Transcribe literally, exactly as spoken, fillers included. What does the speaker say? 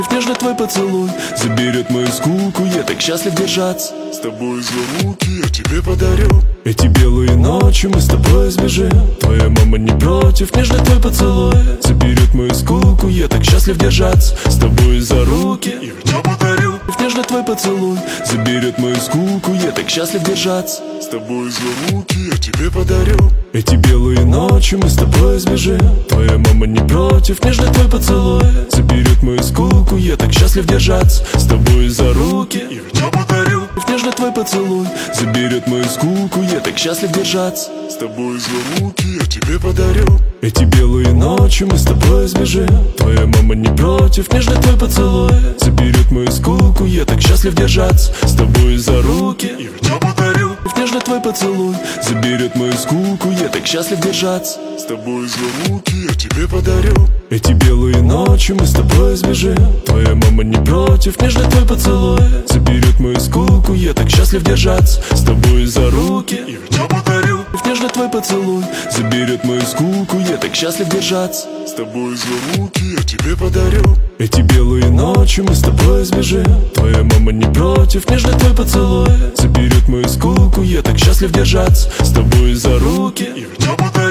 Нежный твой поцелуй заберет мою скуку. Я так счастлив держаться с тобой за руки. Я тебе подарю эти белые ночи, мы с тобой сбежим. Твоя мама не против. Нежный твой поцелуй заберет мою скуку. Я так счастлив держаться с тобой за руки. Я тебе подарю нежный твой поцелуй заберет мою скуку. Я так счастлив держаться с тобой за руки. Я тебе подарю эти белые ночи, мы с тобой сбежим. Твоя мама не против. Нежный твой поцелуй заберет мою скуку. Я так счастлив держаться с тобой за руки. Я тебе подарю нежный твой поцелуй заберет мою скуку. Я так счастлив держаться с тобой за руки. Я тебе подарю эти белые ночи, мы с тобой сбежим. Твоя мама не против. Нежный твой поцелуй заберет мою скуку. Я так счастлив держаться с тобой за руки. Я тебе подарю нежный твой поцелуй заберет мою скуку. Я так счастлив держаться с тобой за руки. Я тебе подарю эти белые ночи, мы с тобой сбежим. Твоя мама не против. Нежный твой поцелуй заберет мою скуку. Я так счастлив держаться с тобой за руки. Я тебе подарю нежный твой поцелуй заберет мою скуку. Я так счастлив держаться с тобой за руки. Я тебе подарю эти белые ночи, мы с тобой сбежим. Твоя мама не против. Нежный твой поцелуй заберет мою скуку. Я так счастлив держаться с тобой за руки. Я тебе подарю